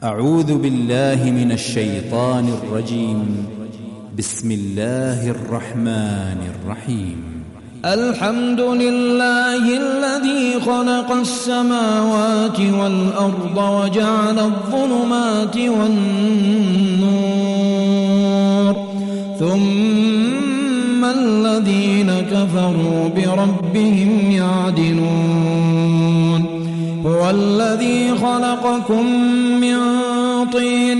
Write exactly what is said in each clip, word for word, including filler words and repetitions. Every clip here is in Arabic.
أعوذ بالله من الشيطان الرجيم. بسم الله الرحمن الرحيم. الحمد لله الذي خلق السماوات والأرض وجعل الظلمات والنور ثم الذين كفروا بربهم يعدلون. هو الذي خلقكم من طين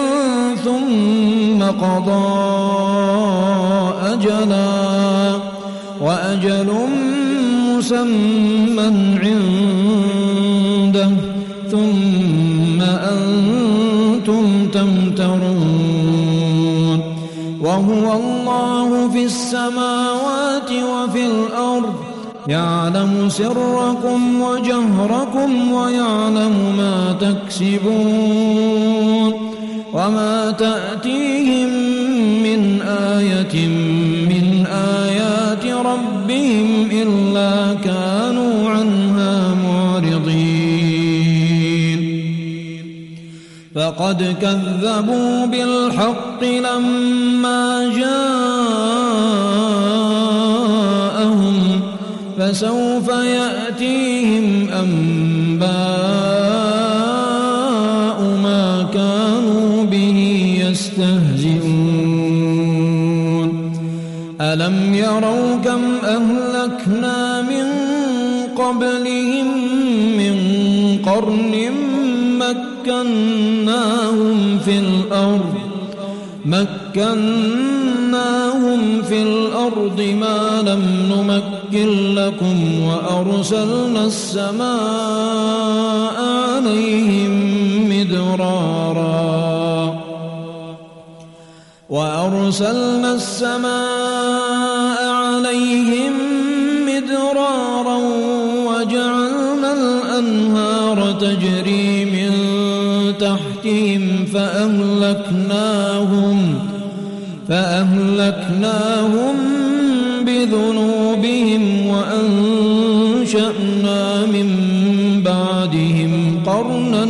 ثم قضى أجلا وأجل مسمى عنده ثم أنتم تمترون. وهو الله في السماوات وفي الأرض يعلم سركم وجهركم ويعلم ما تكسبون. وما تأتيهم من آية من آيات ربهم إلا كانوا عنها معرضين. فقد كذبوا بالحق لما جاءهم فسوف يأتيهم أنباء ما كانوا به يستهزئون. ألم يروا كم أهلكنا من قبلهم من قرن مكناهم في الأرض مكناهم في الأرض ما لم نمكن لكم وأرسلنا السماء عليهم مدرارا وأرسلنا السماء عليهم مدرارا وجعلنا الأنهار تجري من تحتهم فأهلكناهم فأهلكناهم بذنوبهم وأنشأنا من بعدهم قرنا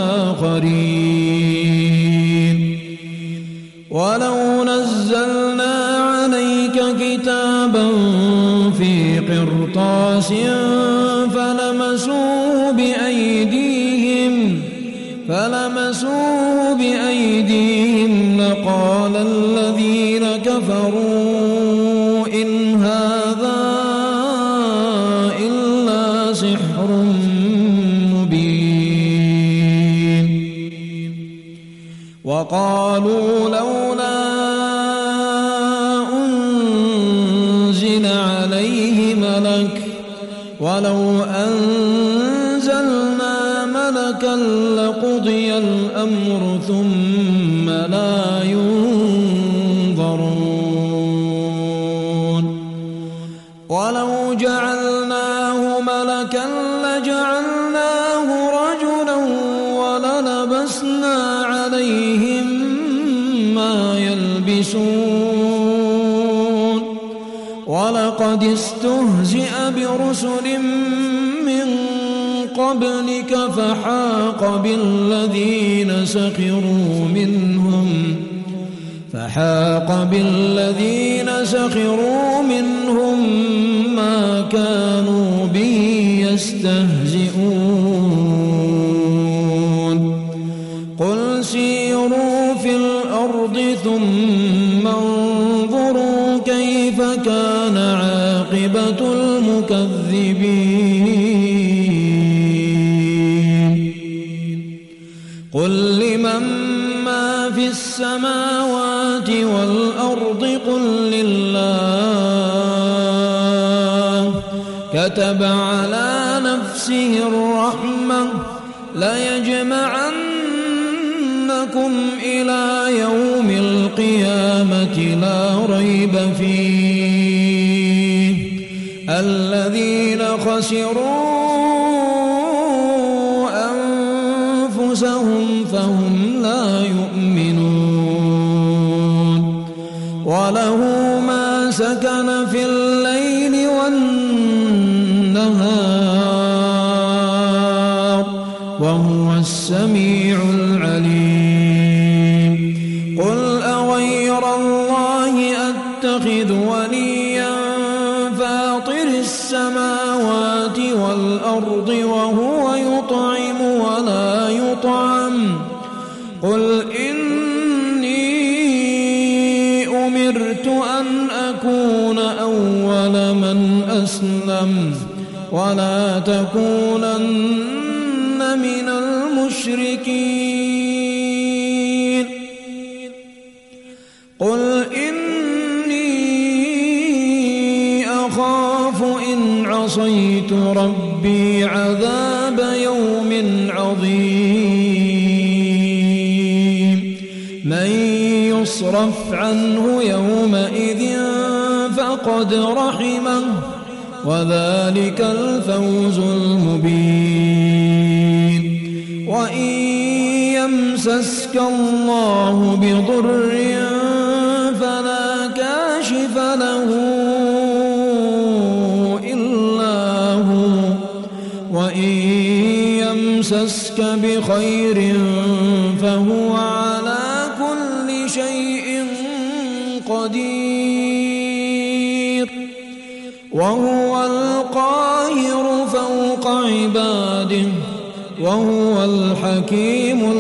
آخرين. ولو نزلنا عليك كتابا في قرطاس فلمسوه بأيديهم فلمسوه بأيديهم لقال الذين كفروا إن هذا إلا سحر مبين. وقالوا لولا أنزل عليه ملك ولو أنزلنا ملكا لقضي الأمر ثم لا ينظرون. ولو جعلناه ملكا لجعلناه رجلا وللبسنا عليهم ما يلبسون. ولقد استهزئ برسل من قبلك فحاق بالذين سخروا منهم فحاق بالذين سخروا منهم ما كانوا به يستهزئون. قل سيروا في الأرض ثم انظروا كيف كان عاقبة المكذبين. قل لمن ما في السماوات والأرض قل لله كتب على نفسه الرحمة ليجمعنكم إلى يوم القيامة لا ريب فيه الذين خسروا أنفسهم فهم لا يؤمنون. وله ما سكن في الليل والنهار وهو السميع العليم. أسلم قل إني أمرت أن أكون أول من أسلم ولا تكونن من المشركين قل إني أخاف إن عصيت ربي عذاب يوم عظيم من يصرف عنه يومئذ فقد رحمه وذلك الفوز المبين وإن يمسسك الله بضر فلا كاشف له إلا هو وإن يمسسك بخير فهو على كل شيء قدير وهو القاهر فوق عباده وهو الحكيم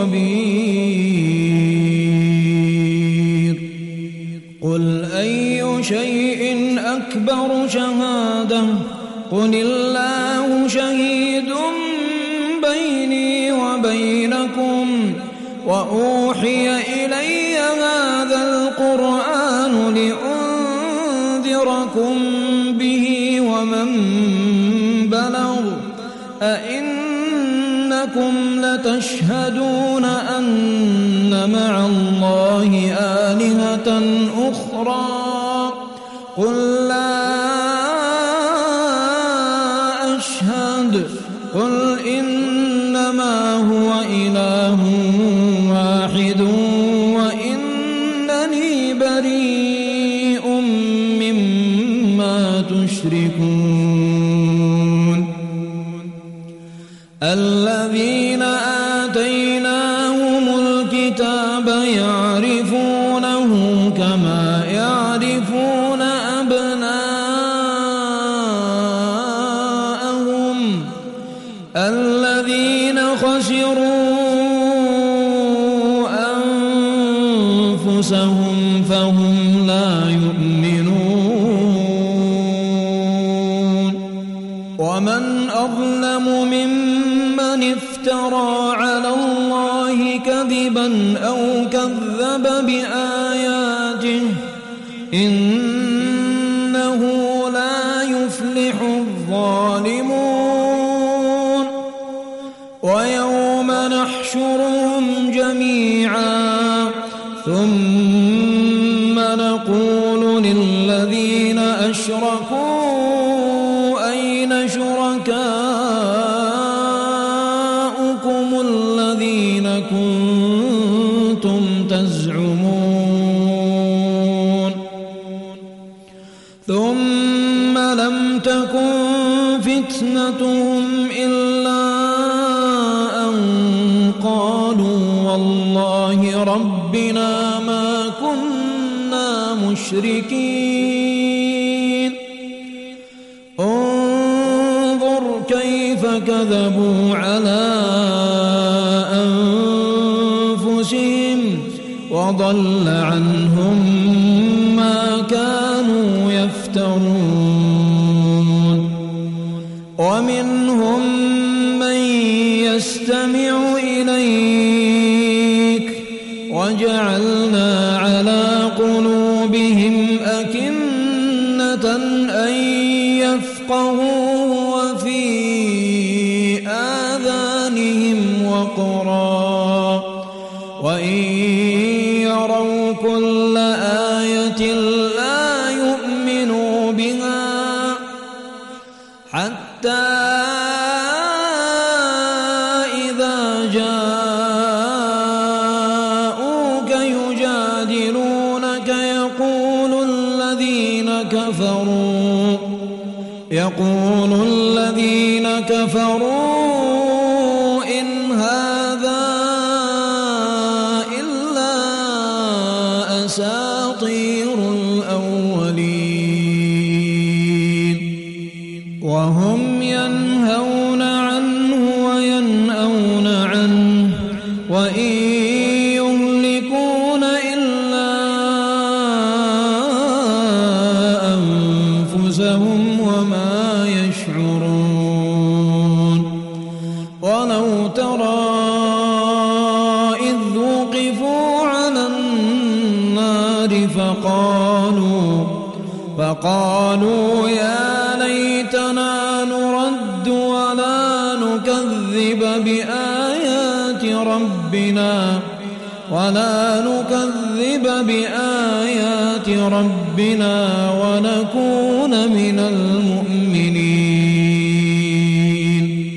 الخبير قل أي شيء أكبر شهادة قل الله شهيد بيني وبينكم وأوحي إلي هذا القرآن لأنذركم به ومن بلغ أئنكم لتشهدون أن مع الله آلهة أخرى قل لا أشهد قل إنما هو إله واحد وإنني بريء مما تشركون الذين آتيناهم الكتاب يعرفونه كما يعرفون أبناءهم الذين خسروا أنفسهم فهم لا يؤمنون ومن أظلم ممن افترى على الله كذبا أو كذب بآياته إنه لا يفلح الظالمون ويوم نحشرهم جميعا ثم نقول للذين أشركوا أين شركاؤكم الذين كنتم تزعمون ثم لم تكن فتنتهم إلا أن قالوا والله ربنا ما كنا مشركين انظر كيف كذبوا على أنفسهم وضل عنهم ما كانوا يفترون ومنهم من يستمع إليك وجعلنا على قلوبهم أكنة أن يفقهوا وفي آذانهم وقرا وإن يروا كل آية لا يؤمنوا بها حتى إذا جاءوك يجادلونك يقول الذين كفروا يقول الذين كفروا إن هذا إلا أساطير الأولين وهم ينهون عنه وينأون عنه وإن يهلكون إلا أنفسهم وما يشعرون ولو ترى إذ وقفوا على النار فقالوا فقالوا يا ليتنا نرد ولا نكذب بآيات ربنا ولا نكذب بآيات ربنا ونكون من المؤمنين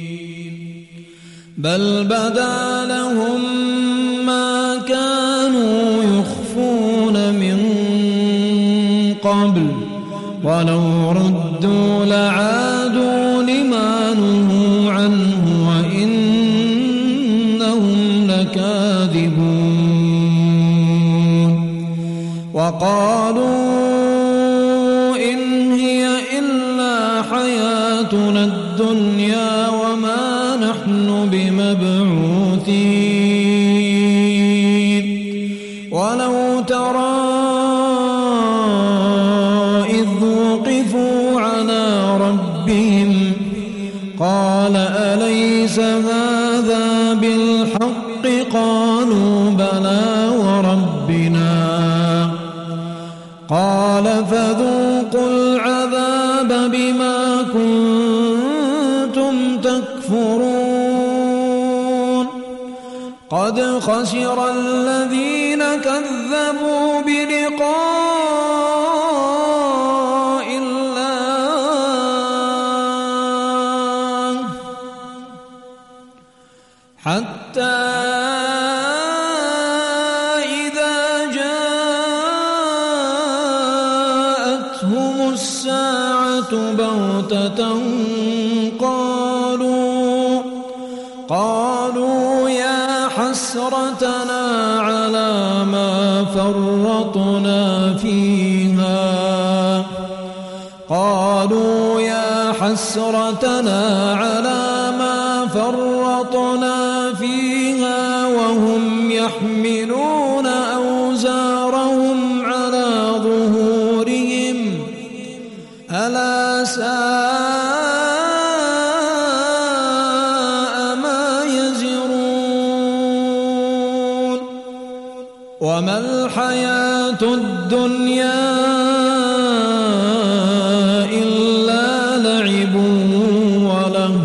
بل بدا لهم ما كانوا يخفون من قبل ولو ردوا لعادوا لما نهوا عنه وإنهم لكاذبون وقالوا إن هي إلا حياتنا الدنيا وما نحن بمبعوثين ولو ترى قال أليس هذا بالحق قالوا بلى وربنا قال فذوقوا العذاب بما كنتم تكفرون قد خسر الذين كذبوا بلقاء حتى إذا جاءتهم الساعة بغتة قالوا قالوا يا حسرتنا على ما فرطنا فيها قالوا يا حسرتنا على ما فرطنا فيها وهم يحملون أوزارهم على ظهورهم ألا ساء ما يزرون وما الحياة الدنيا إلا لعب وله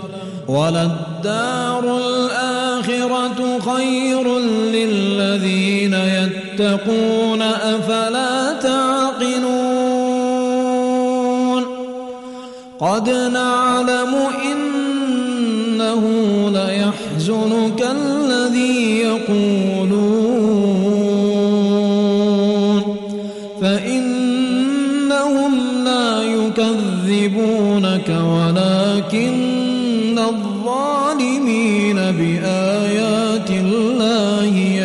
وللدار الآخرة خير للذين يتقون أفلا تعقلون قد نعلم إنه ليحزنك الذي يقولون فإنهم لا يكذبونك ولكن الظالمين بآيات الله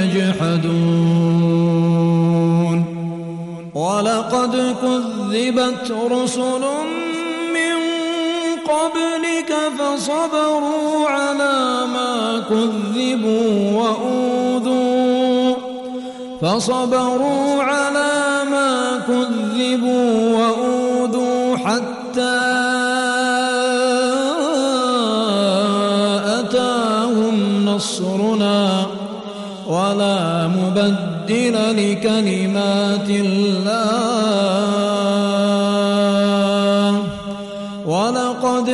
يجحدون ولقد كذبت رسل من قبلك فصبروا على ما كذبوا وأوذوا فصبروا على ما كذبوا وأوذوا حتى أتاهم نصرنا ولا مبدل لكلمات الله ولقد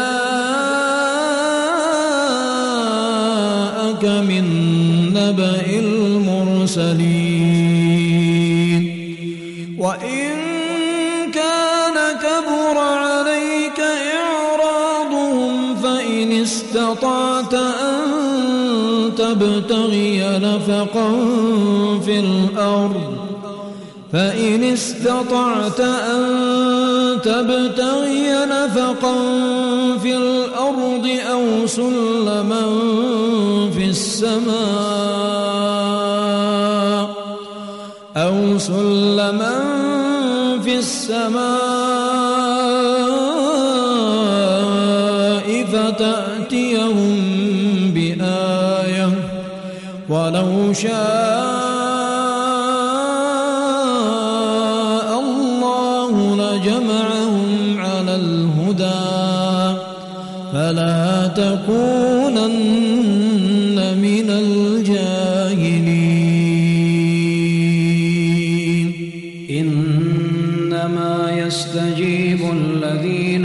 جاءك من نبأ المرسلين وإن كان كبر عليك إعراضهم فإن استطعت أن تبتغي نفقا في الأرض فإن استطعت أن تبتغي نفقا في الأرض أو سلما في السماء أو سلما في السماء فتأتيهم بآية ولو شاء الله لجمعهم على الهدى فلا تكونن من الجاهلين إنما يستجيب الذين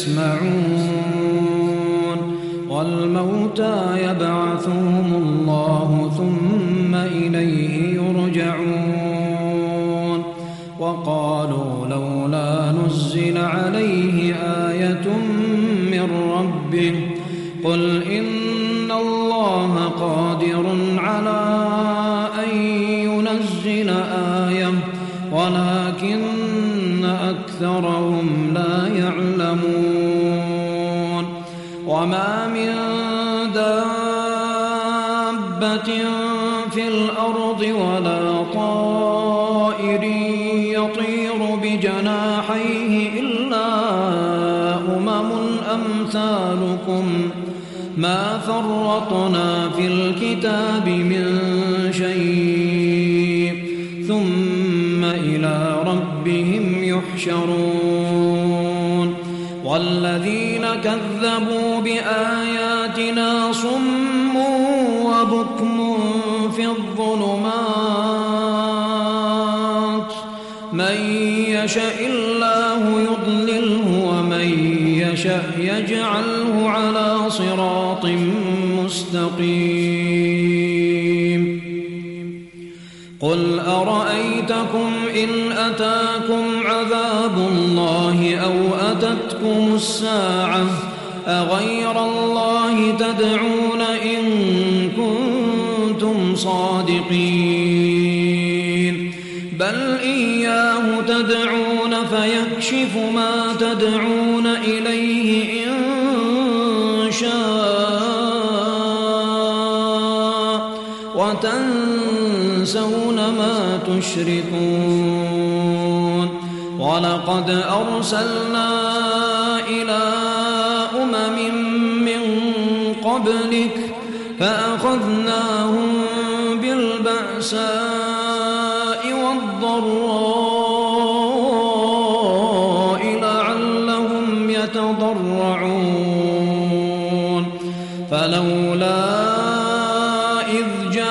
يسمعون والموتى يبعثهم الله ثم إليه يرجعون وقالوا لولا نزل عليه آية من ربه قل إن الله قادر على أن ينزل آية ولكن أكثرهم لا يعلمون وما من دابة في الأرض ولا طائر يطير بجناحيه إلا أمم أمثالكم ما فرطنا في الكتاب من شيء ثم إلى ربهم يحشرون والذين كذبوا بآياتنا صم وبكم في الظلمات من يشاء الله يضلله ومن يشاء يجعله على صراط مستقيم قل أرأيتكم إن أتاكم عذاب الله أو أتتكم الساعة أغير الله تدعون إن كنتم صادقين بل إياه تدعون فيكشف ما تدعون إليه إن شاء وتنسون ما تشركون ولقد أرسلنا إلى أمم من قبلك فأخذناهم بالبأساء والضراء لعلهم يتضرعون فلولا إذ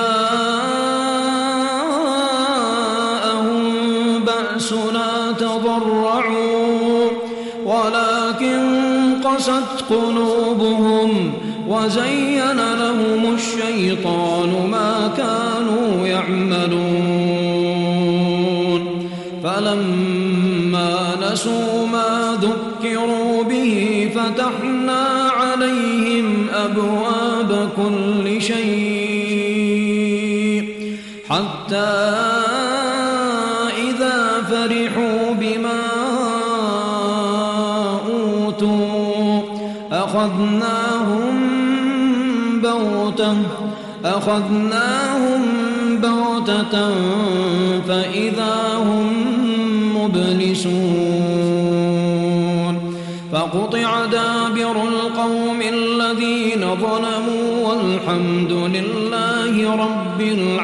جاءهم بأسنا تضرعوا ولكن قست قلوبهم وزين لهم الشيطان ما كانوا يعملون فلما نسوا ما ذكروا به فتحنا عليهم أبواب كل شيء حتى إذا فرحوا بما أوتوا أخذناهم بغتة أخذناهم بغتة فإذا هم مبلسون فقطع دابر القوم الذين ظلموا والحمد لله رب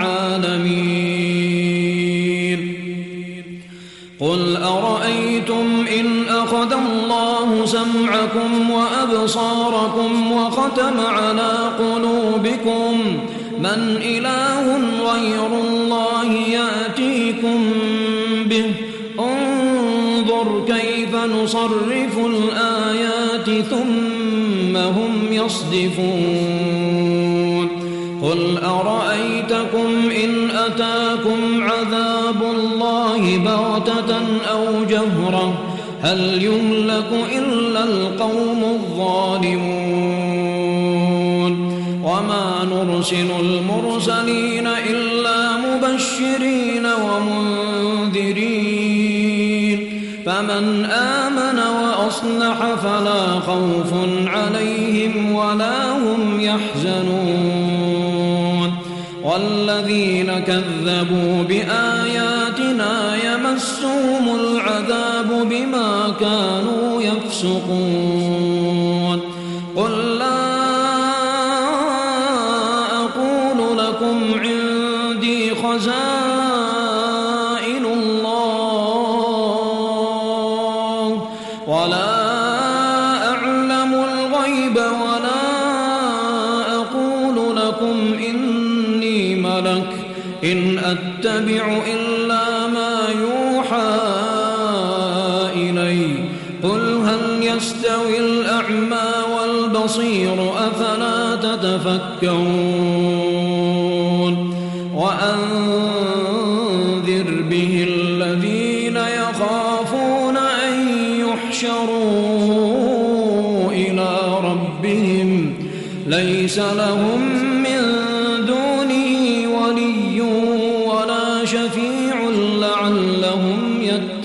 العالمين قل أرأيتم إن أخذ الله سمعكم وأبصاركم وختم على قلوبكم من إله غير الله يأتيكم به انظر كيف نصرف الآيات ثم هم يصدفون قل أرأيتكم إن أتاكم عذاب الله بغتة أو جهرة هل يهلك إلا القوم الظالمون وما نرسل المرسلين إلا مبشرين ومنذرين فمن آمن وأصلح فلا خوف عليهم ولا هم يحزنون والذين كذبوا بآياتنا يمسهم العذاب بما كانوا يفسقون قل لا أقول لكم لكم عندي خزائن الله ولا أعلم الغيب ولا أقول لكم إني ملك إن أتبع إلا ما يوحى إلي قل هل يستوي الأعمى والبصير أفلا تتفكرون وأنذر به الذين يخافون أن يحشروا إلى ربهم ليس لهم من دونه ولي ولا شفيع لعلهم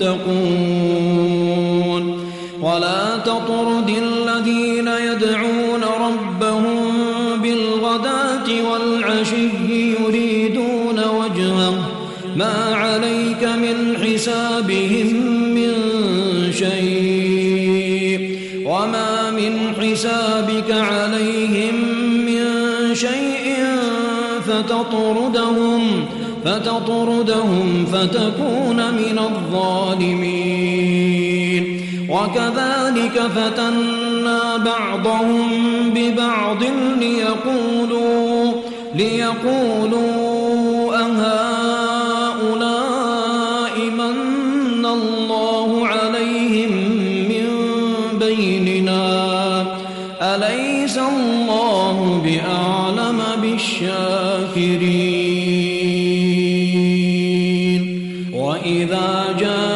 يتقون ولا تطرد الذين يدعون ربهم بالغداة والعشي يريدون وجهه ما عليك من حسابهم من شيء وما من حسابك عليهم من شيء فتطردهم فتطردهم فتكون من الظالمين وكذلك فتنا بعضهم ببعض ليقولوا ليقولوا أهؤلاء من الله عليهم من بيننا أليس الله بأعلم بالشاكرين وإذا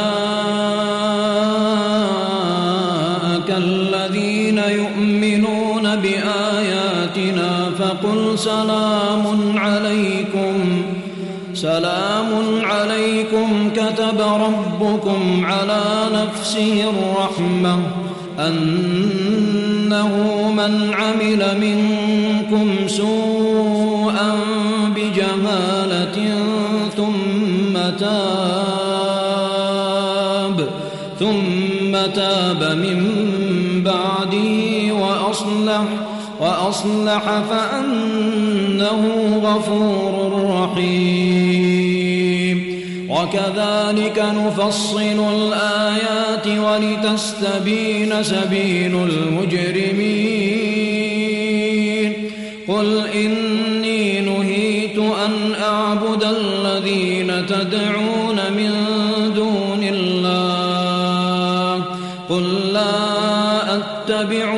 جاءك الذين يؤمنون بآياتنا فقل سلام عليكم سلام عليكم كتب ربكم على نفسه الرحمة أنه من عمل منكم سوءا بجهالة ثم تاب ثم تاب من بعده وأصلح وأصلح فأنه غفور رحيم وكذلك نفصل الآيات ولتستبين سبيل المجرمين قل إني نهيت أن أعبد الذين تدعون من دون الله قل لا أتبع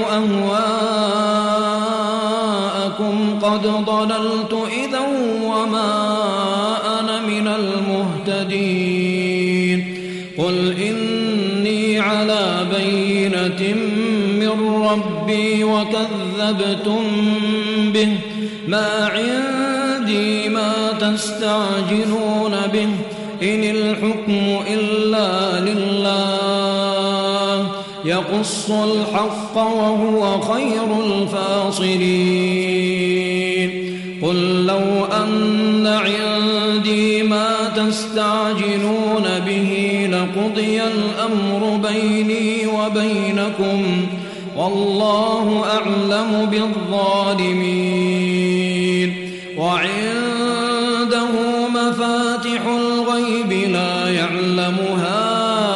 أهواءكم قد ضللت إذا وما أنا من المهتدين قل إني على بينة من ربي وكذبتم به ما عندي ما تستعجلون به إن الحكم إلا لله يقص الحق وهو خير الفاصلين قل لو أن عندي ما تستعجلون به لقضي الأمر بيني وبينكم والله أعلم بالظالمين وعنده مفاتح الغيب لا يعلمها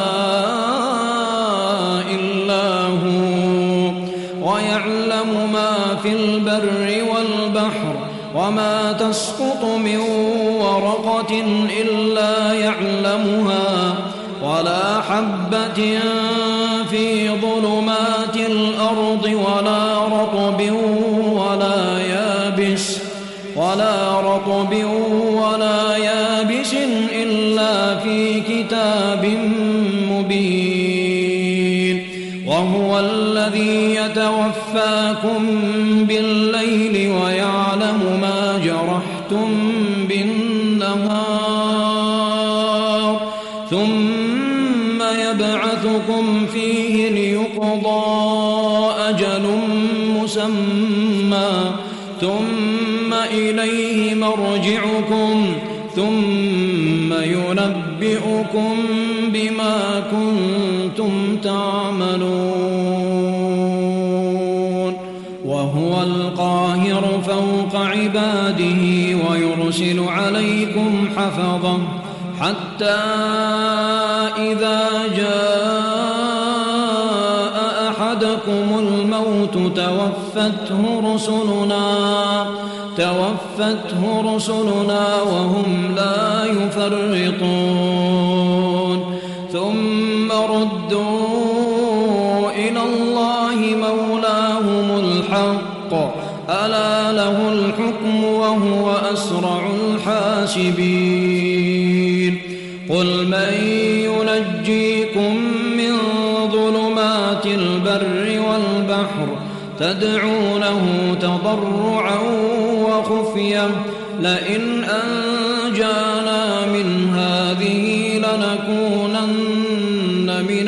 إلا هو ويعلم ما في البر والبحر وما تسقط من ورقة إلا يعلمها ولا حبة في ظلمات الأرض ولا رطب ولا يابس ولا رطب ولا يابس إلا في كتاب مبين وهو الذي يتوفاكم بالليل ويعلم ما جرحتم بالنهار ثم يبعثكم فيه ليقضى أجل مسمى ثم إليه مرجعكم ثم ينبئكم بما كنتم تعملون وهو القاهر فوق عباده ويرسل يرسل عليكم حفظة حتى إذا جاء أحدكم الموت توفته رسلنا توفته رسلنا وهم لا يفرطون ثم ردوا إلى الله مولاهم الحق ألا له الحكم وهو أسرع الحاسبين قل من ينجيكم من ظلمات البر والبحر تدعونه تضرعا وخفية لئن أنجانا من هذه لنكونن من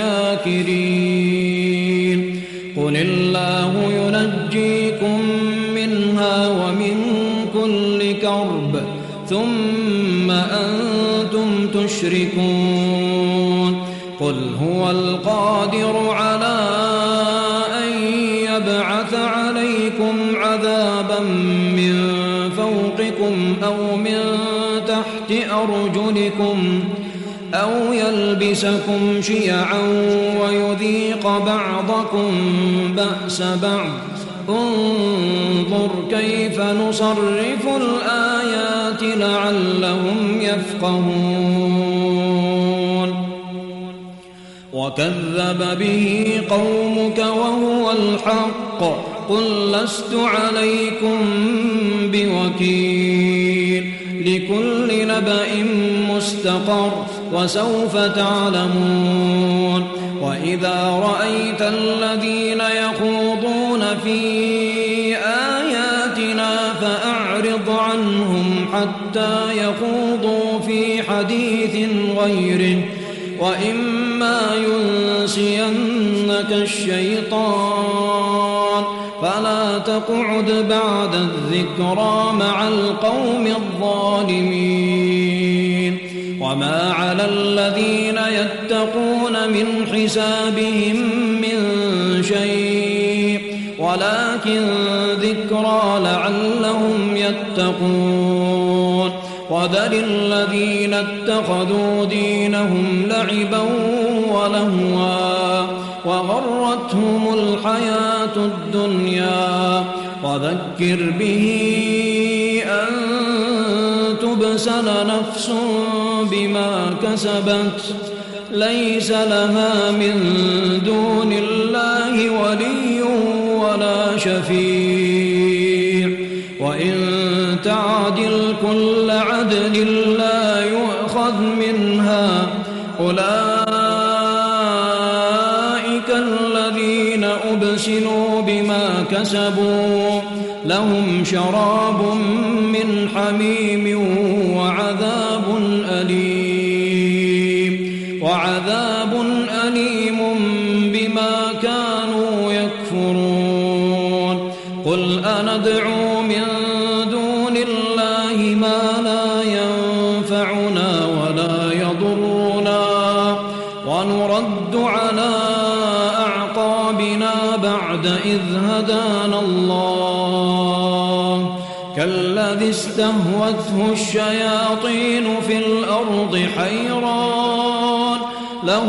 الشاكرين قل الله ينجيكم منها ومن كل كرب ثم أنتم تشركون قل هو القادر على أن يبعث عليكم عذابا من فوقكم أو من تحت أرجلكم أو يلبسكم شيعا ويذيق بعضكم بأس بعض انظر كيف نصرف الآيات لعلهم يفقهون وكذب به قومك وهو الحق قل لست عليكم بوكيل لكل نبأ مستقر وسوف تعلمون وإذا رأيت الذين يخوضون في آياتنا فأعرض عنهم حتى يخوضوا في حديث غيره وإما ينسينك الشيطان فلا تقعد بعد الذكرى مع القوم الظالمين وما على الذين يتقون من حسابهم من شيء ولكن ذكرى لعلهم يتقون وذل الذين اتخذوا دينهم لعبا ولهوا وغرتهم الحياة الدنيا وذكر به أن تبسل نفس بما كسبت ليس لها من دون الله ولي ولا شفيع وإن تعدل كل عدل لا يؤخذ منها أولئك الذين أبسلوا بما كسبوا لهم شراب من حميم وعذاب أليم وعذاب أليم بما كانوا يكفرون قل أندعو من دون الله ما لا ينفعنا ولا يضرنا ونرد على أعقابنا بعد إذ هدانا الله كالذي استهوته الشياطين في الأرض حيران له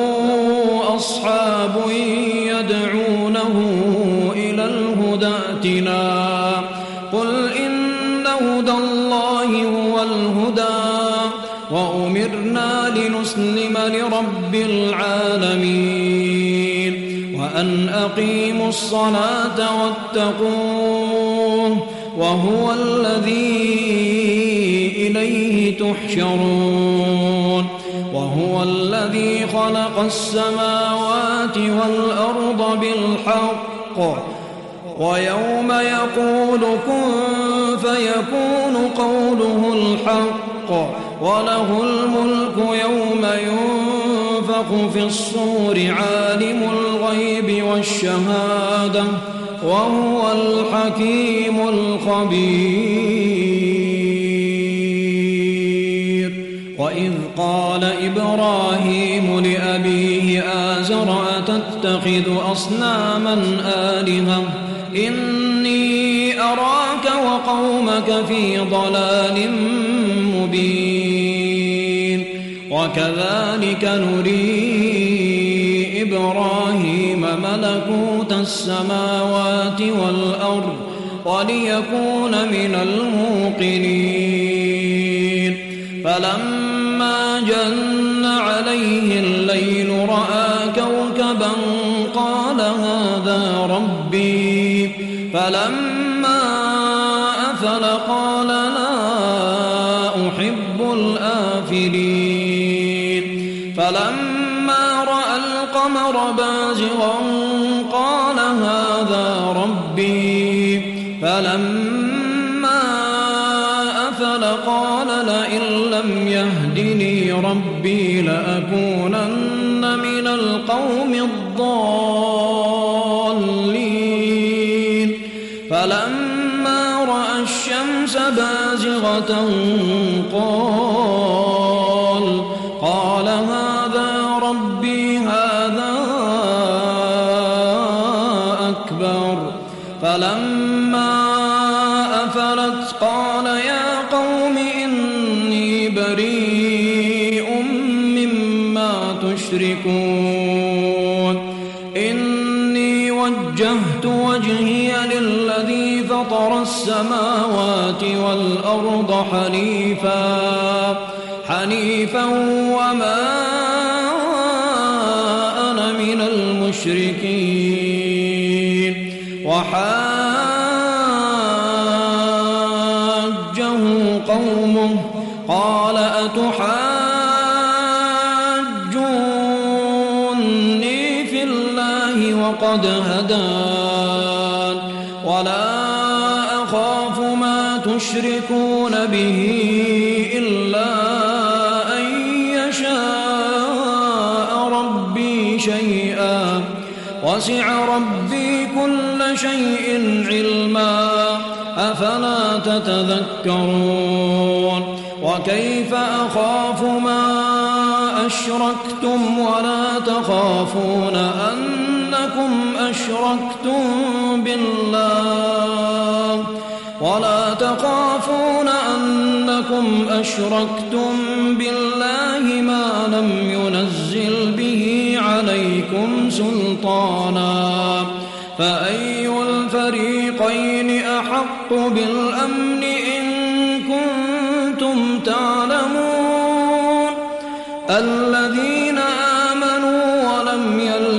أصحاب يدعونه إلى الهدى ائتنا قل إن هدى الله هو الهدى وأمرنا لنسلم لرب العالمين وأن أقيموا الصلاة واتقوه وهو الذي إليه تحشرون وهو الذي خلق السماوات والأرض بالحق ويوم يقول كن فيكون قوله الحق وله الملك يوم ينفخ في الصور عالم الغيب والشهادة وهو الحكيم الخبير وإذ قال إبراهيم لأبيه آزر أتتخذ أصناما آلهة إني أراك وقومك قومك في ضلال مبين وكذلك نري إبراهيم ملكوت السماوات والأرض وليكون من الموقنين فلما جن عليه الليل رأى كوكبا قال هذا ربي فلما أفل قال لا أحب الآفلين فلما رأى القمر بازغا قال هذا ربي فلما أفل قال لئن لم يهدني ربي لأكونن من القوم الضالين فلما رأى الشمس بازغة قال قال هذا ربي هذا أكبر فلما أفلت قال يا قوم إني بريء مما تشركون إني وجهت وجهي للذي فطر السماوات والأرض حنيفا حنيفا وما أنا من المشركين وحاجه قومه قال أتحاجوني في الله وقد هدان ولا أخاف ما تشركون به إلا أن يشاء ربي شيئا وسع ربي كل شيء علما أفلا تتذكرون وكيف أخاف ما أشركتم ولا تخافون أنكم أشركتم بالله ولا تخافون أنكم أشركتم بالله ما لم ينزل به عليكم سلطانا فأي الفريقين أحق بالأمن إن كنتم تعلمون الذين آمنوا ولم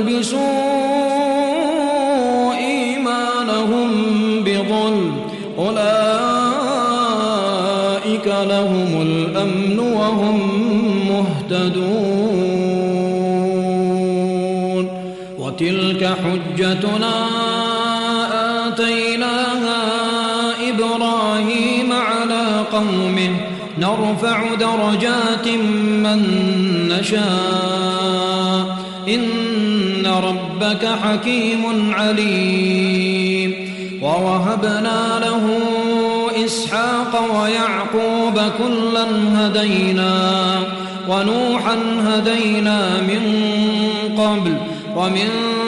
يلبسوا إيمانهم بظلم أولئك لهم الأمن وهم مهتدون وتلك حجتنا آتيناها إبراهيم على قومه نرفع درجات من نشاء إن ربك حكيم عليم ووهبنا له إسحاق ويعقوب كلا هدينا ونوحا هدينا من قبل ومن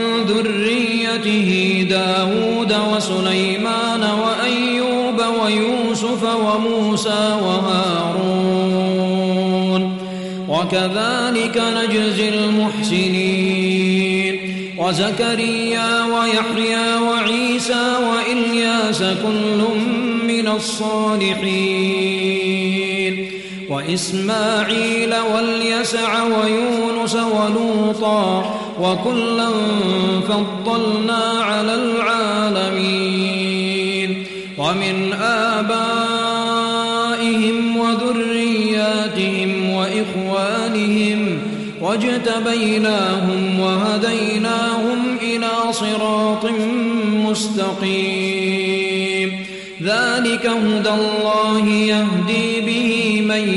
ذريته داود وسليمان وأيوب ويوسف وموسى وهارون وكذلك نجزي المحسنين وزكريا ويحيى وعيسى وإلياس كل من الصالحين وإسماعيل واليسع ويونس ولوطا وكلا فضلنا على العالمين ومن آبائهم وذرياتهم وإخوانهم واجتبيناهم وهديناهم إلى صراط مستقيم ذلك هدى الله يهدي به من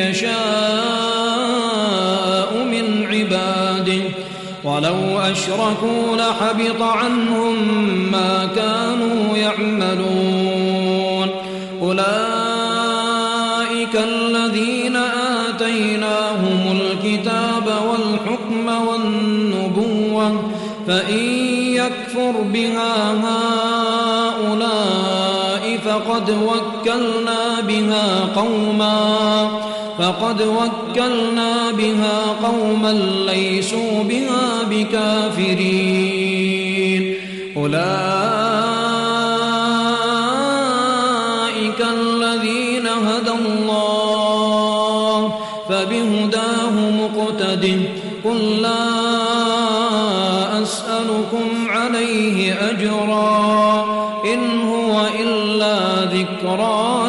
يشاء من عباده ولو أشركوا لحبط عنهم ما كانوا يعملون أولئك الذين آتيناهم الكتاب والحكم والنبوة فإن يكفر بها هؤلاء فقد وكلنا بها قوما فقد وكلنا بها قوما ليسوا بها بكافرين أولئك الذين هدى الله فبهداه مقتده قل لا أسألكم عليه أجرا إن هو إلا ذكرى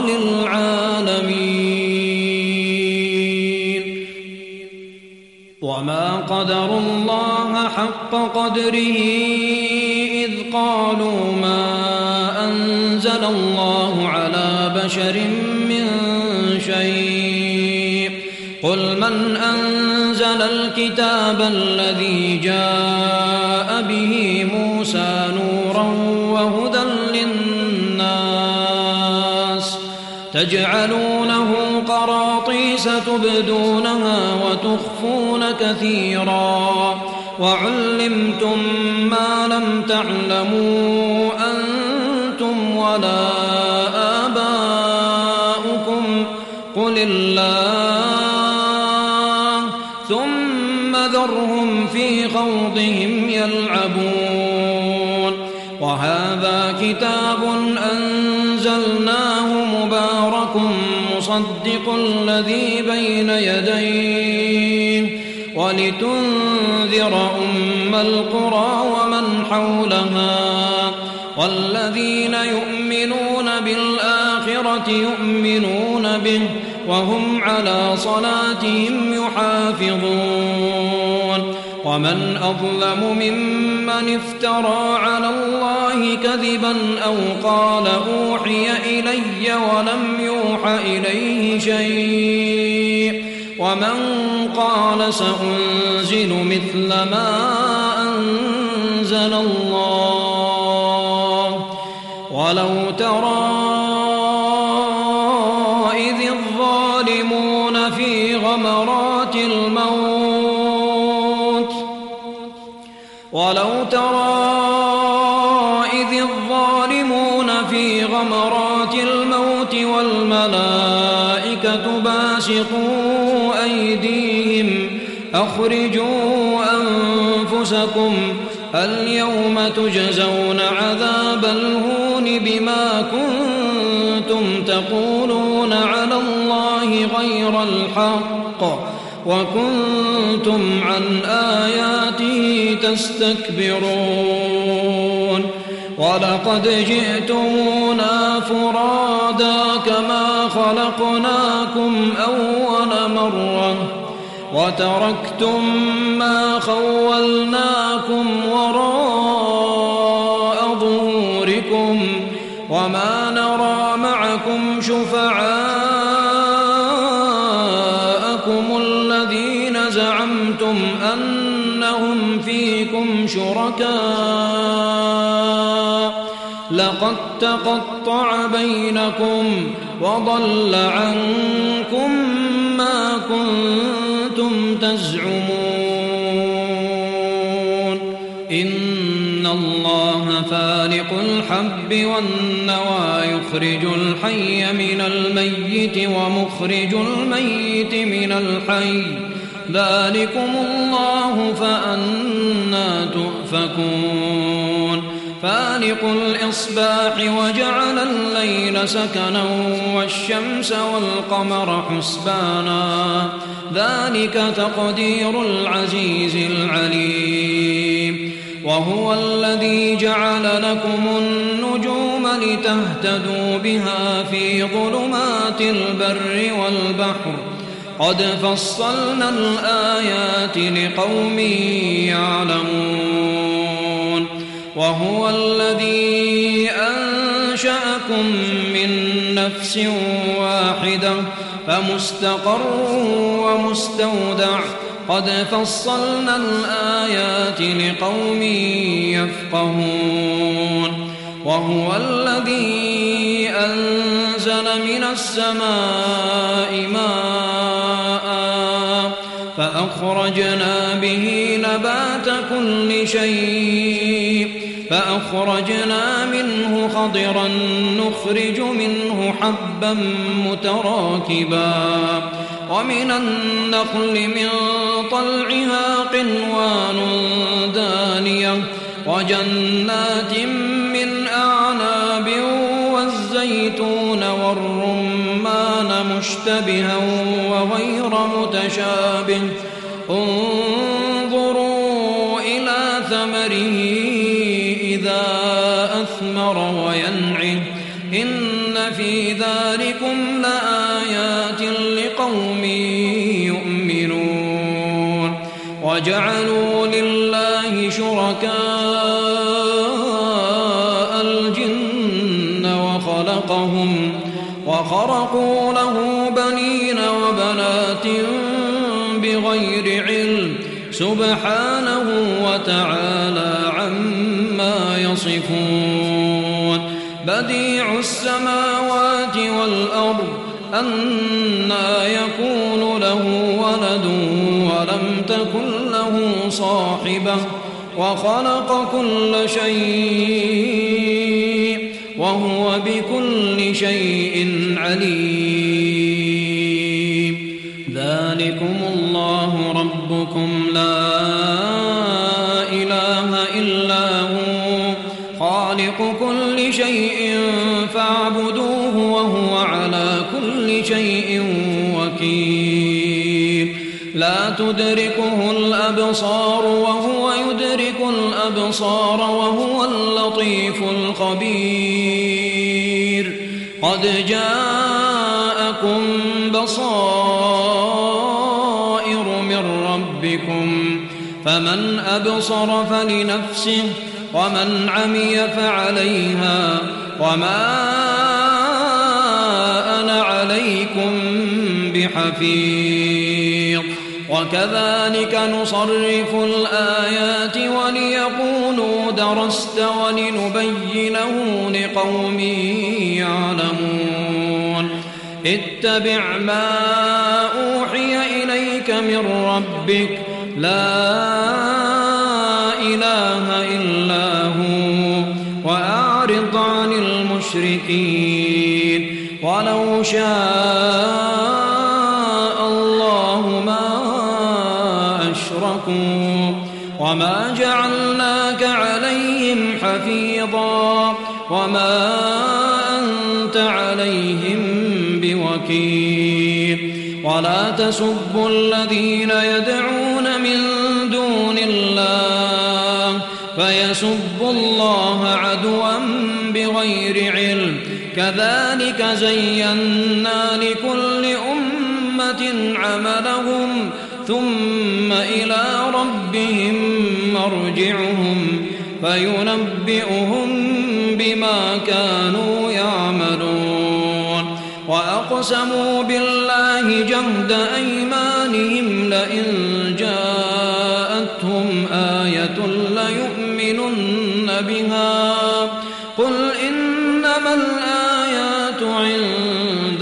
للعالمين وما قدروا الله حق قدره إذ قالوا ما أنزل الله على بشر من شيء قل من أنزل الكتاب الذي جاء به موسى نورا وهدى للناس تجعلونه قراطيس تبدونها وتخفون كثيرا وعلمتم ما لم تعلموا أنتم ولا آباؤكم قل الله ثم ذرهم في خوضهم يلعبون وهذا كتاب أنزلناه مبارك مصدق الذي بين يديه ولتنذر أم القرى ومن حولها والذين يؤمنون بالآخرة يؤمنون به وهم على صلاتهم يحافظون ومن أظلم ممن افترى على الله كذبا أو قال أوحي إلي ولم يوح إليه شيء ومن قال سأنزل مثل ما أنزل الله ولو ترى إذ الظالمون في غمرات الموت ولو ترى إذ الظالمون في غمرات الموت والملائكة باسطوا أيديهم أخرجوا أنفسكم اليوم تجزون عذاب الهون بما كنتم تقولون على الله غير الحق وكنتم عن آياته تستكبرون ولقد جئتمونا فرادا كما خلقناكم أول مرة وتركتم ما خولناكم وراء ظهوركم وما نرى معكم شفعاءكم الذين زعمتم أنهم فيكم شركاء لقد تقطع بينكم وضل عنكم ما كنتم تزعمون إن الله فالق الحب والنوى يخرج الحي من الميت ومخرج الميت من الحي ذلكم الله فأنى تؤفكون فالق الإصباح وجعل الليل سكنا والشمس والقمر حسبانا ذلك تقدير العزيز العليم وهو الذي جعل لكم النجوم لتهتدوا بها في ظلمات البر والبحر قد فصلنا الآيات لقوم يعلمون وهو الذي أنشأكم من نفس واحدة فمستقر ومستودع قد فصلنا الآيات لقوم يفقهون وهو الذي أنزل من السماء ماء فأخرجنا به نبات كل شيء فأخرجنا منه خضرا نخرج منه حبا متراكبا ومن النخل من طلعها قنوان دانية وجنات من أعناب والزيتون والرمان مشتبها وغير متشابه انظروا إلى ثمره إذا أثمر وينعه إن في ذلكم لآيات لقوم يؤمنون وجعلوا لله شركاء الجن وخلقهم وخرقوا له بنين وبنات بغير علم سبحانه وتعالى عما يصفون بديع السماوات والأرض أنى يكون له ولد ولم تكن له صاحبة وخلق كل شيء وهو بكل شيء عليم ذلكم الله ربكم لا إله إلا هو خالق كل شيء فاعبدوه وهو على كل شيء وكيل لا تدركه الأبصار وهو يدرك الأبصار وهو اللطيف الخبير قد جاءكم بصائر من ربكم فمن أبصر فلنفسه ومن عمي فعليها وما أنا عليكم بحفيظ وكذلك نصرف الآيات وليقولوا درست ولنبينه لقوم يعلمون اتبع ما أوحي إليك من ربك لا إله إلا هو وأعرض عن المشركين ولو شاء الله ما أشركوا وما جعلناك عليهم حفيظا وما أنت عليهم بوكيل ولا تسبوا الذين يدعون من دون الله فيسبوا الله عدوا بغير علم كذلك زينا لكل أمة عملهم ثم إلى ربهم مرجعهم فينبئهم بما كانوا يعملون وأقسموا بالله جهد أيمانهم لئن جاءتهم آية ليؤمنن بها قل إنما الآيات عند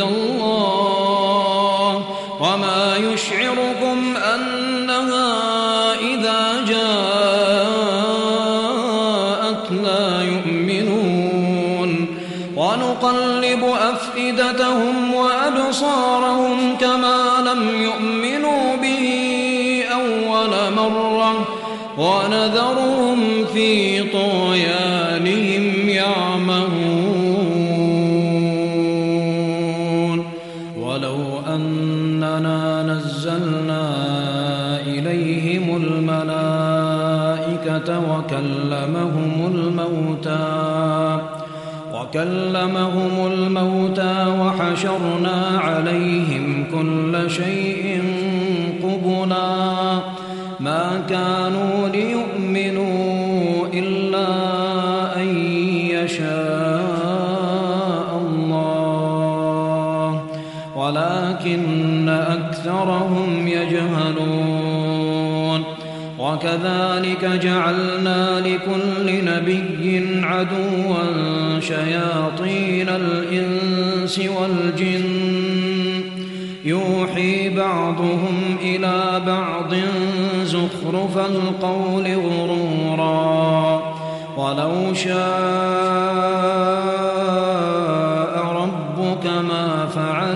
الله وما يشعركم أنها إذا جاءت لا يؤمنون ونقلب أفئدتهم وأبصارهم كما لم يؤمنوا به أول مرة ونذرهم في طغيانهم يعمهون ولو أننا نزلنا إليهم الملائكة وكلمهم الموتى وكلمهم الموتى وحشرنا عليهم كل شيء قبلا ما كانوا ليؤمنوا إلا أن يشاء الله ولكن أكثرهم يجهلون وكذلك جعلنا لكل نبي عدوا شياطين الإنس والجن يوحي بعضهم إلى بعض زخرف القول غرورا ولو شاء ربك ما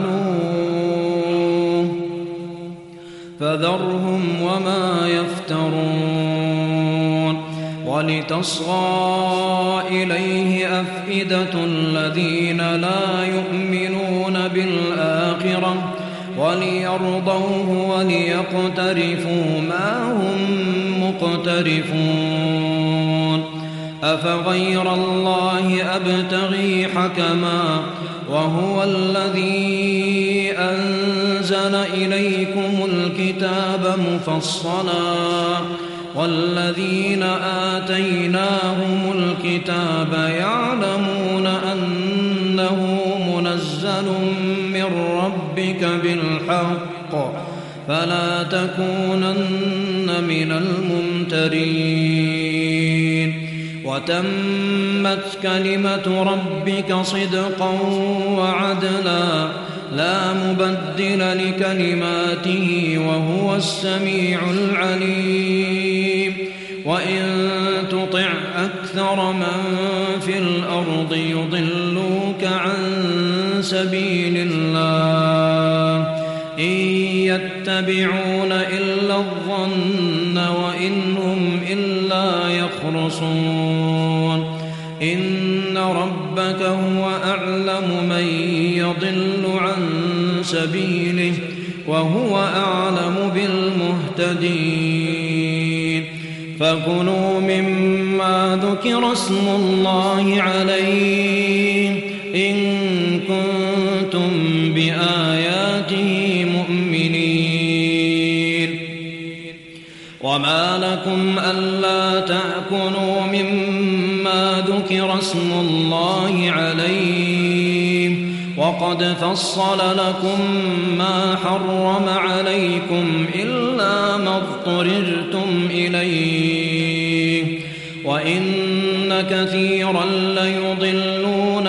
فعلوه فذرهم وما يفترون ولتصغى إليه أفئدة الذين لا يؤمنون بالآخرة وليرضوه وليقترفوا ما هم مقترفون أفغير الله أبتغي حكما وهو الذي أنزل إليكم الكتاب مفصلا والذين آتيناهم الكتاب يعلمون أنه منزل من ربك بالحق فلا تكونن من الممترين وتمت كلمة ربك صدقا وعدلا لا مبدل لكلماته وهو السميع العليم وإن تطع أكثر من في الأرض يضلوك عن سبيل الله إن يتبعون إلا الظن وإن هم إلا يخرصون إن ربك هو أعلم من يضل عن سبيله وهو أعلم بالمهتدين فكلوا مما ذكر اسم الله عليه إن كنتم بآياته مؤمنين وما لكم ألا تأكلوا مما ذكر اسم الله عليه وقد فصل لكم ما حرم عليكم إلا ما اضطررتم إليه وإن كثيرا ليضلون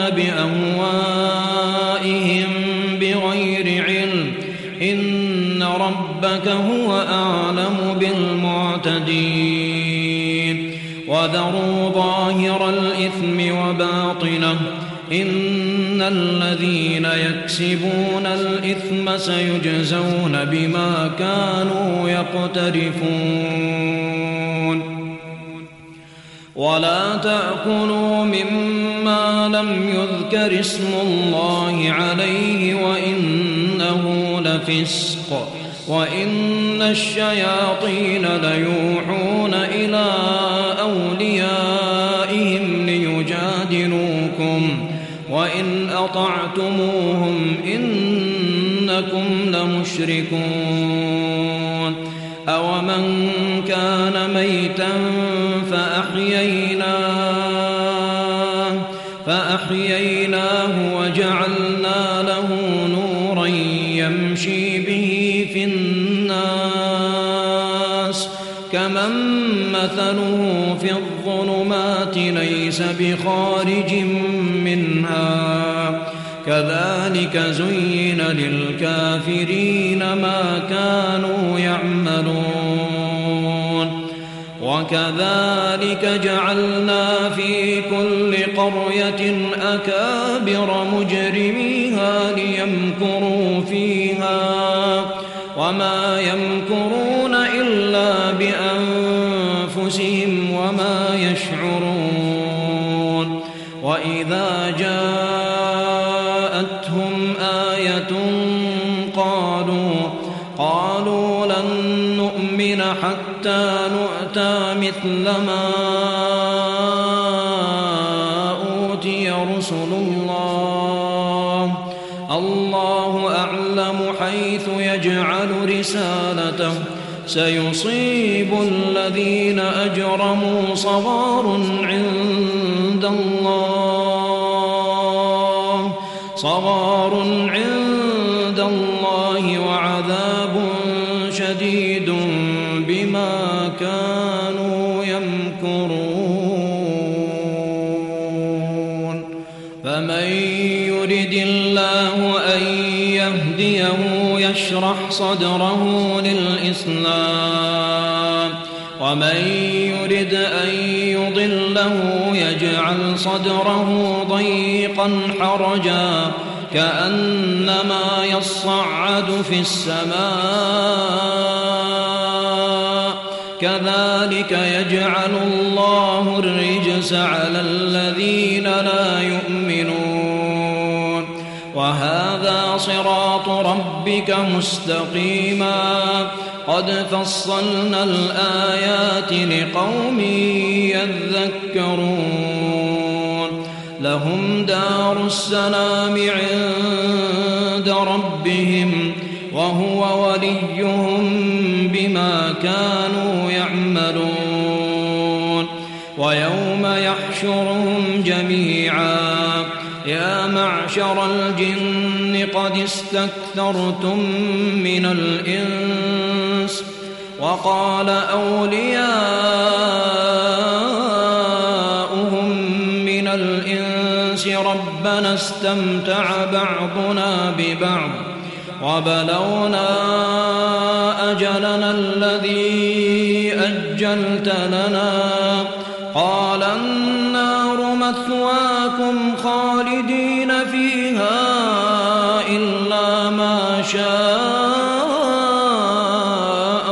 بأهوائهم بغير علم إن ربك هو أعلم بالمعتدين وذروا ظاهر الإثم وباطنه إن الذين يكسبون الإثم سيجزون بما كانوا يقترفون ولا تأكلوا مما لم يذكر اسم الله عليه وإنه لفسق وإن الشياطين ليوحون إلى أوليائهم ليجادلوكم وإن أطعتموهم إنكم لمشركون أومن كان ميتا فأحييناه فأحييناه وجعلنا له نورا يمشي به في الناس كمن مثله في الظلمات ليس بخارج منها كذلك زين للكافرين ما كانوا يعملون وكذلك جعلنا في كل قرية أكابر مجرميها ليمكروا فيها وما يمكرون إلا بأنفسهم وما يشعرون وإذا جاءتهم آية قالوا قالوا لن نؤمن حتى نؤتى مثل ما أوتي رسل الله الله أعلم حيث يجعل رسالته سيصيب الذين أجرموا صغار عند الله صغار عند الله وعذاب شديد بما كانوا يمكرون فمن يرد الله أن يهديه يشرح صدره للإسلام ومن يرد أن يضله يجعل صدره ضيقا حرجا كأنما يصعد في السماء كذلك يجعل الله الرجس على الذين لا يؤمنون وهذا صراط ربك مستقيما قد فصلنا الآيات لقوم يذكرون لهم دار السلام عند ربهم وهو وليهم بما كانوا يعملون ويوم يحشرهم جميعا يا معشر الجن قد استكثرتم من الإنس وقال أولياؤهم من الإنس ربنا استمتع بعضنا ببعض وبلغنا أجلنا الذي أجلت لنا قال النار مثواكم خالدين فيها إلا ما شاء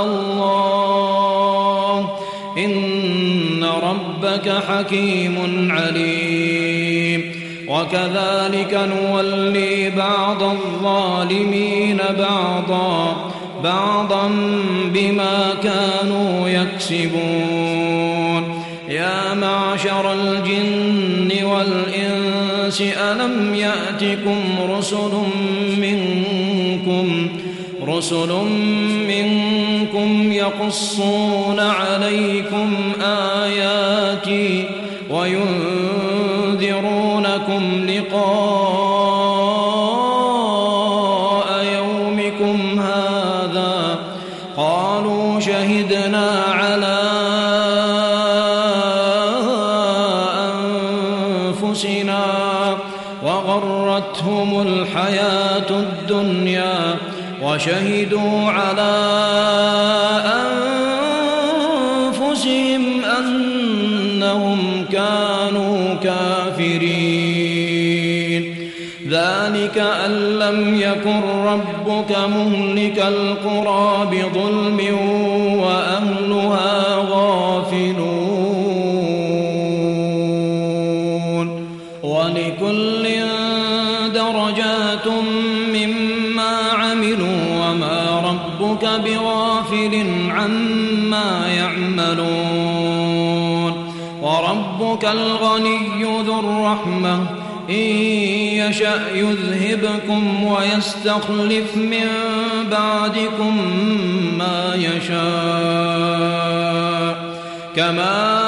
الله إن ربك حكيم عليم وكذلك نولي بعض الظالمين بعضا بعضا بما كانوا يكسبون يا معشر الجن والإنس ألم يأتكم رسل منكم رسل منكم يقصون عليكم آياتي وينذرونكم لقاء يومكم هذا قالوا شهدنا على أنفسنا وغرتهم الحياة الدنيا وشهدوا على أنفسهم أنهم كانوا كافرين ذلك أن لم يكن ربك مهلك القرى بظلم وأهلها غافلون ولكل درجات مما عملوا وما ربك بغافل عما يعملون وربك الغني ذو الرحمة إن يشأ يذهبكم ويستخلف من بعدكم ما يشاء كما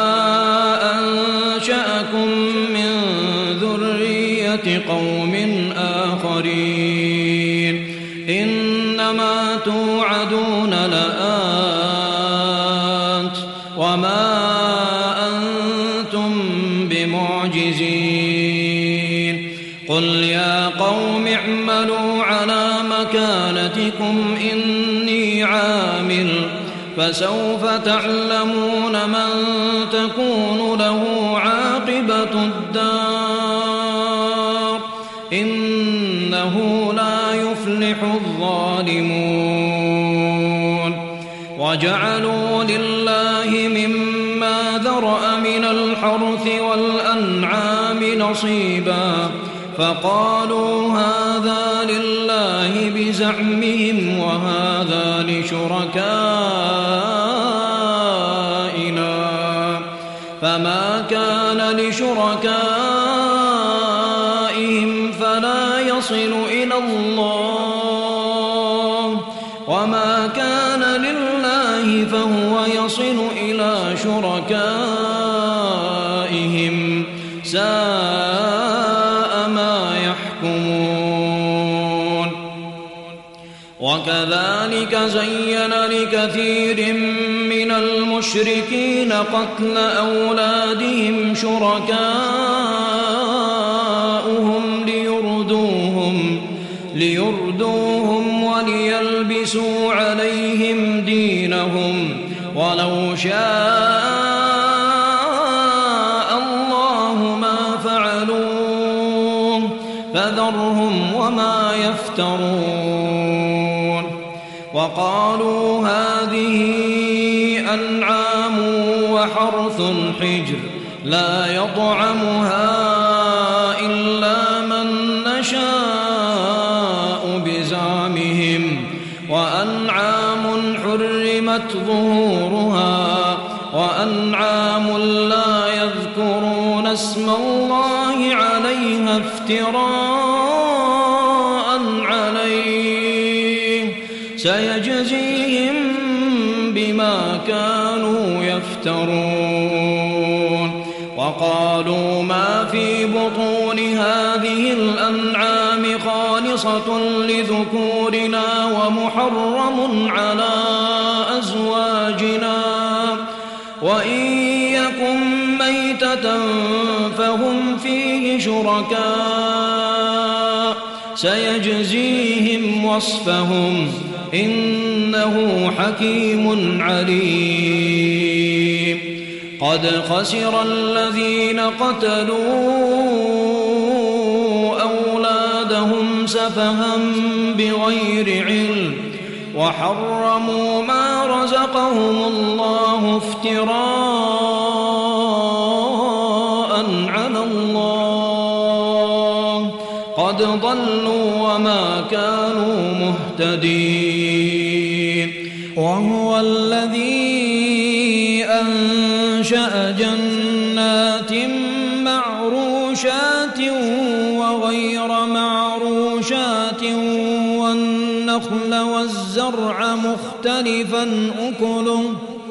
أنشأكم من ذرية قوم آخرين إنما توعدون لآت وما أنتم بمعجزين قل يا قوم اعملوا على مكانتكم إني عامل فسوف تعلمون من تكون له عاقبة الدار إنه لا يفلح الظالمون وجعلوا لله مما ذرأ من الحرث والأنعام نصيبا فقالوا هذا لله بزعمهم وهذا لشركائنا فما كان لشركائهم فلا يصل إلى الله وما كان لله فهو يصل إلى شركائهم ساء ما يحكمون وكذلك زين لكثير من المشركين قتل أولادهم شركاؤهم ليردوهم ليردوهم وليلبسوا عليهم دينهم ولو شاء الله ما فعلوه فذرهم وما يفترون وقالوا هذه أنعام وحرث حجر لا يطعمها إلا من نشاء بزعمهم وأنعام حرمت ظهورها وأنعام لا يذكرون اسم الله عليها افتراء عليه سيجزيهم بما كانوا يفترون وقالوا ما في بطون هذه الأنعام خالصة لذكورنا ومحرم على أزواجنا وإن يكن ميتة فهم فيه شركاء سيجزيهم وصفهم إنه حكيم عليم قد خسر الذين قتلوا أولادهم سفها بغير علم وحرموا ما رزقهم الله افتراء على الله قد ضلوا وما كانوا مهتدين وهو الذي أنشأ جنات معروشات وغير معروشات والنخل والزرع مختلفا أكله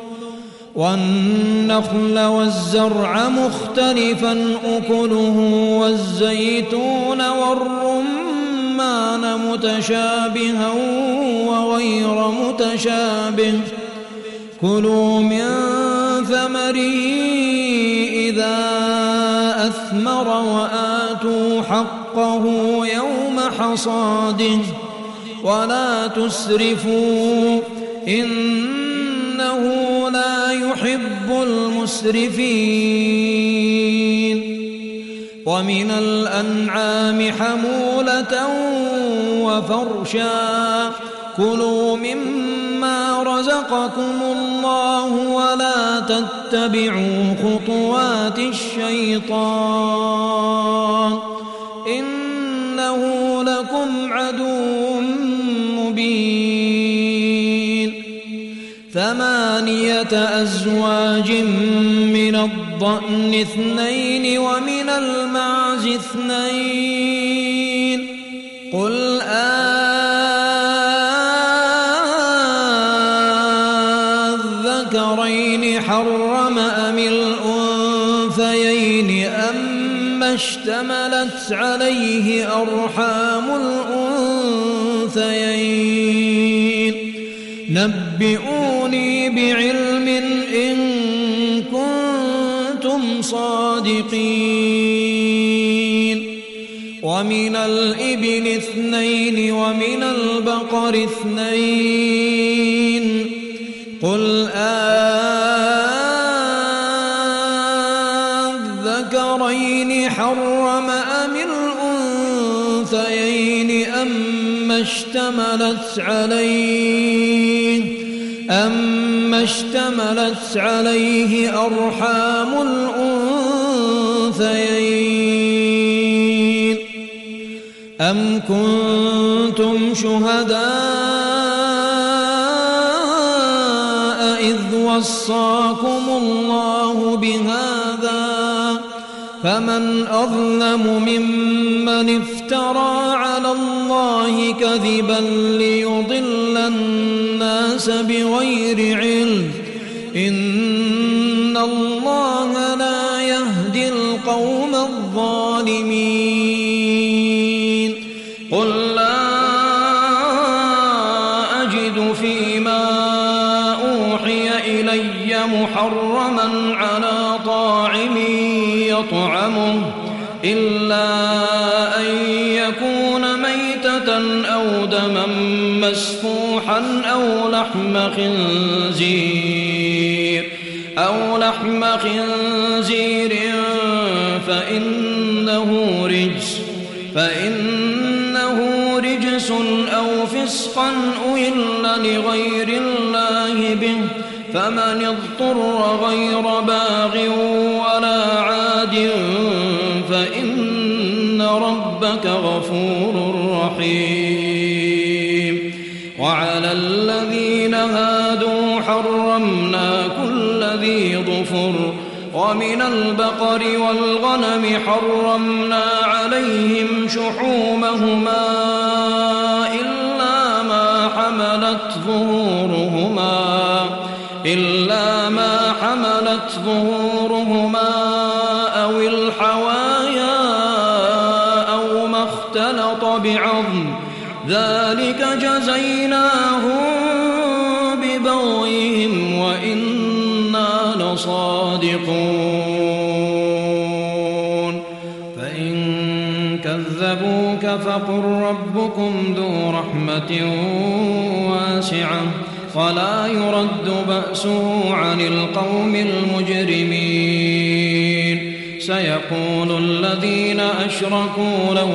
والنخل والزرع مختلفا أكله والزيتون والرمان متشابها وغير متشابه كلوا من ثمره إذا أثمر وآتوا حقه يوم حصاده ولا تسرفوا إنه لا يحب المسرفين ومن الأنعام حمولة وفرشا كلوا مما رزقكم الله ولا تتبعوا خطوات الشيطان إنه لكم عدو مبين ثمانية أزواج من الضأن اثنين ومن المعز اثنين قل أذكرين حرم أم الأنثيين أما اشتملت عليه أرحام الأنثيين نبئوني بعلم إن كنتم صادقين ومن الإبل اثنين ومن البقر اثنين قل أذكرين حرم أم الأنثيين أما اشتملت عليه أما اشتملت عليه أرحام الأنثيين أم كنتم شهداء إذ وصاكم الله بهذا فمن أظلم ممن افترى على الله كذبا ليضل الناس بغير علم إن الله لا يهدي القوم الظالمين قل لا أجد فيما أوحي إلي محرما على طاعم يطعمه إلا أن يكون ميتة أو دما مسفوحا فصحا أو لحم خنزير أو لحم خنزير فإنه رجس فإنه رجس أو فسقا أهل لغير الله به فمن اضطر غير باغ ولا عاد فإن ربك غفور رحيم. وعلى الذين هادوا حرمنا كل ذي ظفر ومن البقر والغنم حرمنا عليهم شحومهما إلا ما حملت ظهورهما إلا ما حملت ظهورهما أو الحوايا أو ما اختلط بعظم ذلك جزيناهم ببغيهم وإنا لصادقون. فإن كذبوك فقل ربكم ذو رحمة واسعة ولا يرد بأسه عن القوم المجرمين. سيقول الذين أشركوا لو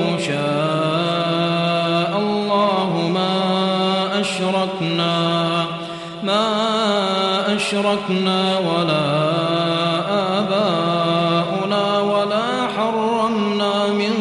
شاء الله ما أشركنا ما أشركنا ولا آباؤنا ولا حرمنا من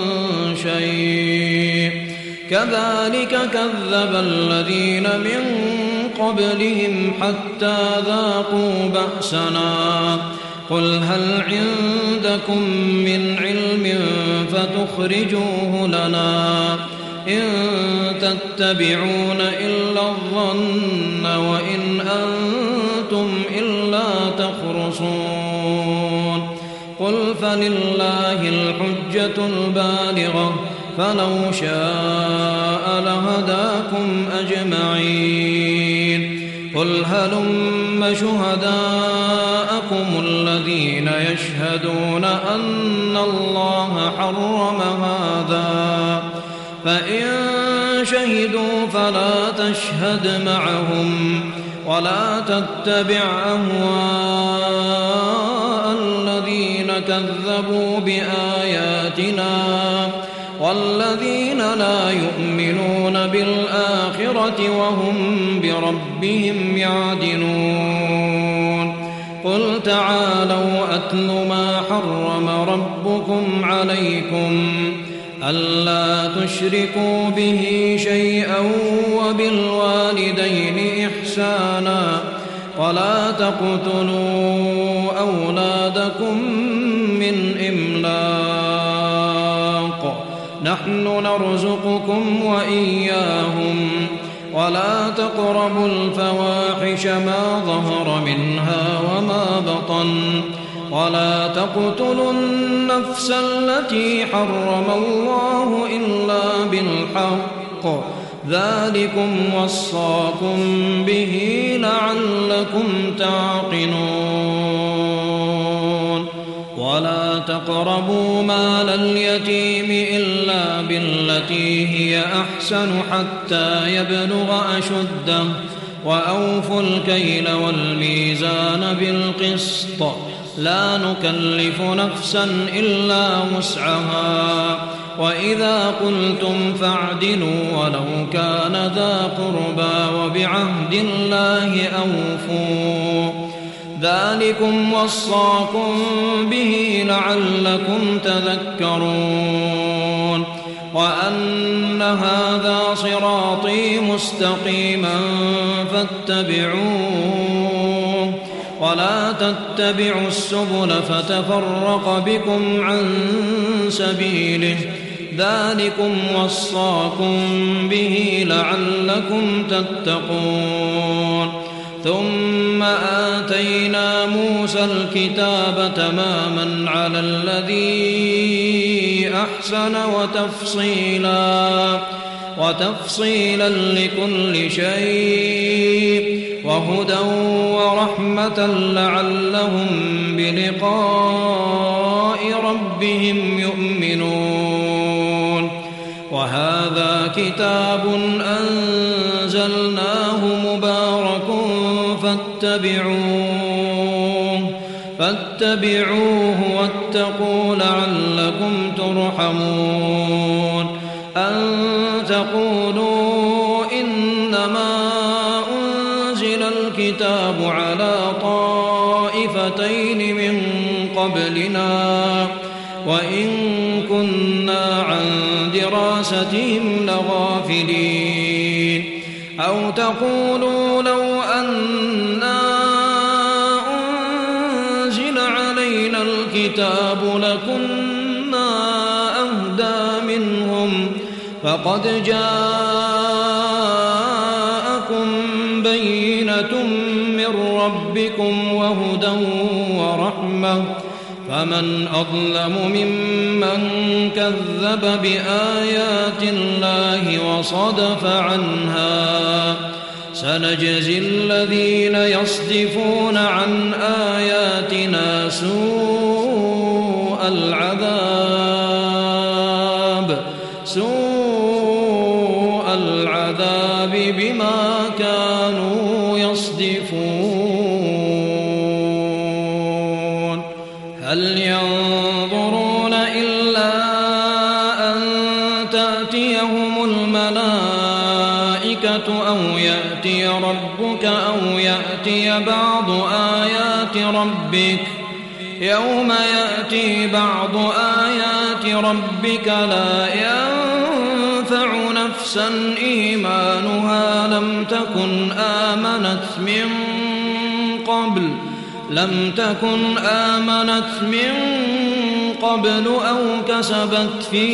شيء كذلك كذب الذين من قبلهم حتى ذاقوا بأسنا. قل هل عندكم من علم فتخرجوه لنا إن تتبعون إلا الظن وإن أنتم إلا تخرصون. قل فلله الحجة البالغة فلو شاء لهداكم أجمعين. قل هلم شهداءكم الذين يشهدون أن الله حرم هذا فإن شهدوا فلا تشهد معهم ولا تتبع أهواء الذين كذبوا بآياتنا والذين لا يؤمنون بالآخرة وهم بربهم يعدلون. قل تعالوا أتل ما حرم ربكم عليكم ألا تشركوا به شيئا وبالوالدين إحسانا ولا تقتلوا أولادكم من إملاق نحن نرزقكم وإياهم ولا تقربوا الفواحش ما ظهر منها وما بطن ولا تقتلوا النفس التي حرم الله إلا بالحق ذلكم وصاكم به لعلكم تعقلون. ولا تقربوا مال اليتيم إلا بالتي هي أحسن حتى يبلغ أشده وأوفوا الكيل والميزان بالقسط لا نكلف نفسا إلا وسعها وإذا قلتم فاعدلوا ولو كان ذا قربى وبعهد الله أوفوا ذلكم وصاكم به لعلكم تذكرون. وأن هذا صراطي مستقيما فاتبعوه ولا تتبعوا السبل فتفرق بكم عن سبيله ذلكم وصاكم به لعلكم تتقون. ثم آتينا موسى الكتاب تماما على الذي أحسن وتفصيلا وتفصيلا لكل شيء وهدى ورحمة لعلهم بلقاء ربهم يؤمنون. وهذا كتاب أنزلناه أنزلناه مبارك فاتبعوه فاتبعوه واتقوا لعلكم ترحمون أن تقولوا إنما أنزل الكتاب على طائفتين من قبلنا وإن كنا عن دراستهم لغافلين أو تقولوا لو أنا أنزل علينا الكتاب لكنا أهدى منهم فقد جاءكم بينة من ربكم وهدى ورحمة فمن أظلم ممن كذب بآيات الله وصدف عنها سنجزي الذين يصدفون عن آياتنا سوء العذاب سوء العذاب بما كانوا يصدفون هل ينظرون إلا أن تأتيهم الملائكة أو يأتي ربك أو يأتي بعض آيات ربك يوم يأتي بعض آيات ربك لا ينفع نفسا إيمانها لم تكن آمنت من قبل لم تكن آمنت من قبل أو كسبت في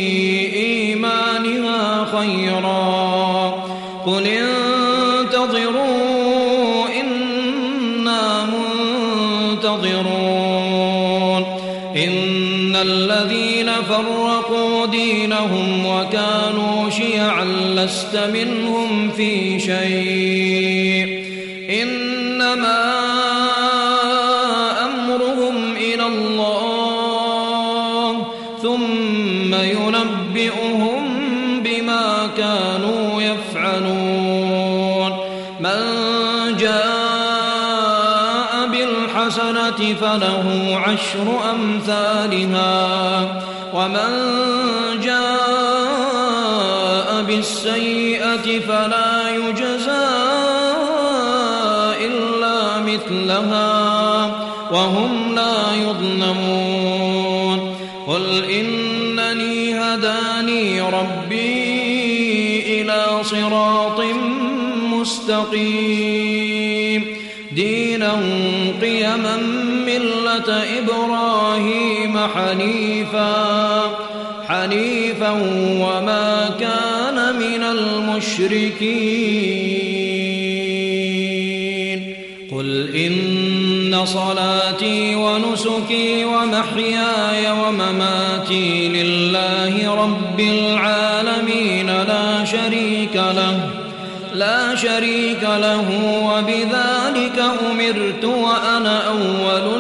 إيمانها خيرا قل انتظروا إنا منتظرون إن الذين فرقوا دينهم وكانوا شيعا لست منهم في شيء إنما أمرهم إلى الله ثم ينبئهم بما كانوا يفعلون من جاء بالحسنة فله عشر أمثالها ومن جاء بالسيئة فلا يجزى إلا مثلها وهم لا يظلمون قل إنني هداني ربي إلى صراط مستقيم دينا قيما ملة إبراهيم حنيفا حنيفا وما كان من المشركين قل إن صلاتي ونسكي ومحياي ومماتي لله رب العالمين لا شريك له لا شريك له وبذلك أمرت وأنا أول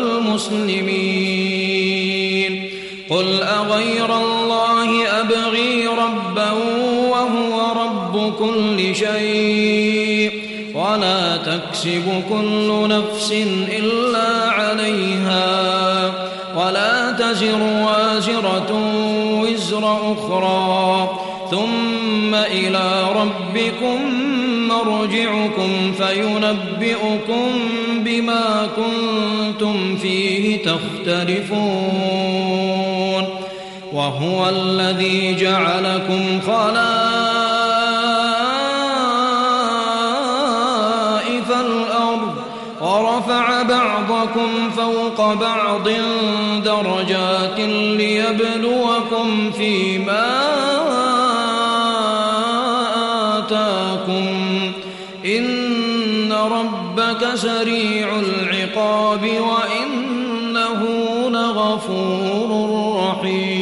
المسلمين قل أغير الله أبغي ربا وهو رب كل شيء ولا تكسب كل نفس إلا عليها ولا تزر وازرة وزر أخرى ثم إلى ربكم مرجعكم فينبئكم بما كنتم فيه تختلفون وهو الذي جعلكم خلائف الأرض ورفع بعضكم فوق بعض درجات ليبلوكم فيما إن ربك سريع العقاب وإنه لغفور رحيم